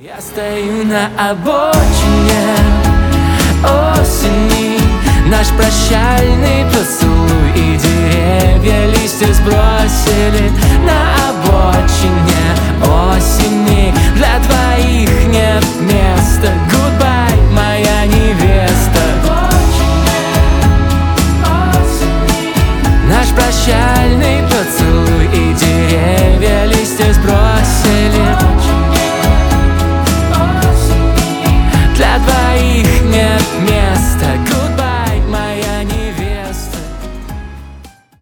Я стою на обочине осени, наш прощальный поцелуй, и деревья листья сбросили на обочине осени.